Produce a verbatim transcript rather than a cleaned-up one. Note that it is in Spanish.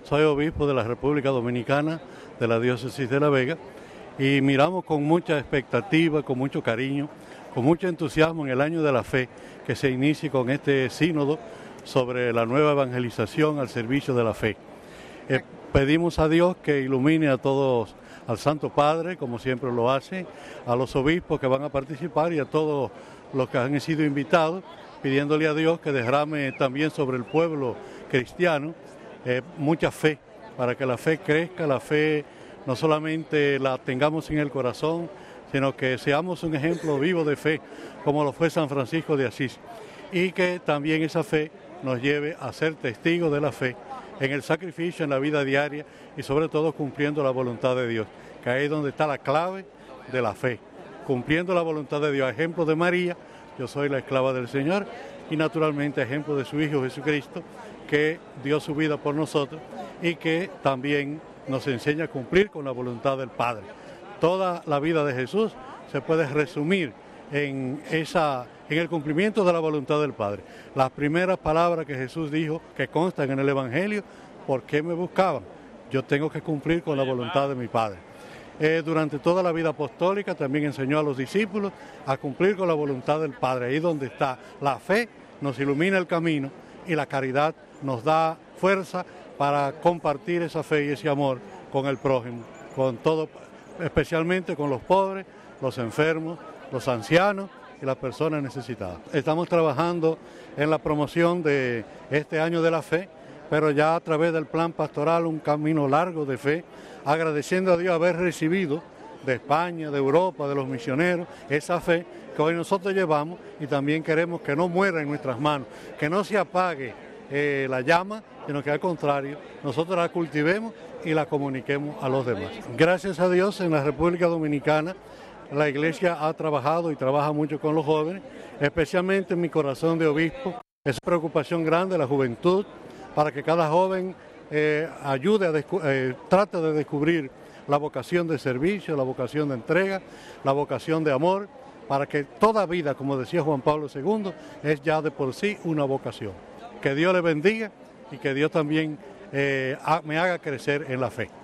Soy obispo de la República Dominicana, de la diócesis de La Vega, y miramos con mucha expectativa, con mucho cariño, con mucho entusiasmo en el año de la fe que se inicie con este sínodo sobre la nueva evangelización al servicio de la fe. Eh, pedimos a Dios que ilumine a todos, al Santo Padre, como siempre lo hace, a los obispos que van a participar y a todos los que han sido invitados, pidiéndole a Dios que derrame también sobre el pueblo cristiano eh, mucha fe, para que la fe crezca, la fe no solamente la tengamos en el corazón, sino que seamos un ejemplo vivo de fe, como lo fue San Francisco de Asís, y que también esa fe nos lleve a ser testigos de la fe en el sacrificio, en la vida diaria y sobre todo cumpliendo la voluntad de Dios, que ahí es donde está la clave de la fe, cumpliendo la voluntad de Dios. Ejemplo de María, yo soy la esclava del Señor, y naturalmente ejemplo de su Hijo Jesucristo, que dio su vida por nosotros y que también nos enseña a cumplir con la voluntad del Padre. Toda la vida de Jesús se puede resumir en, esa, en el cumplimiento de la voluntad del Padre. Las primeras palabras que Jesús dijo, que constan en el Evangelio: ¿por qué me buscaban? Yo tengo que cumplir con la voluntad de mi Padre. Eh, durante toda la vida apostólica también enseñó a los discípulos a cumplir con la voluntad del Padre. Ahí donde está la fe, nos ilumina el camino, y la caridad nos da fuerza para compartir esa fe y ese amor con el prójimo, con todo, especialmente con los pobres, los enfermos, los ancianos y las personas necesitadas. Estamos trabajando en la promoción de este año de la fe, pero ya a través del plan pastoral, un camino largo de fe, agradeciendo a Dios haber recibido de España, de Europa, de los misioneros, esa fe que hoy nosotros llevamos, y también queremos que no muera en nuestras manos, que no se apague eh, la llama, sino que al contrario, nosotros la cultivemos y la comuniquemos a los demás. Gracias a Dios, en la República Dominicana la Iglesia ha trabajado y trabaja mucho con los jóvenes, especialmente en mi corazón de obispo. Es preocupación grande la juventud, para que cada joven eh, ayude, a eh, trate de descubrir la vocación de servicio, la vocación de entrega, la vocación de amor, para que toda vida, como decía Juan Pablo segundo, es ya de por sí una vocación. Que Dios le bendiga y que Dios también eh, me haga crecer en la fe.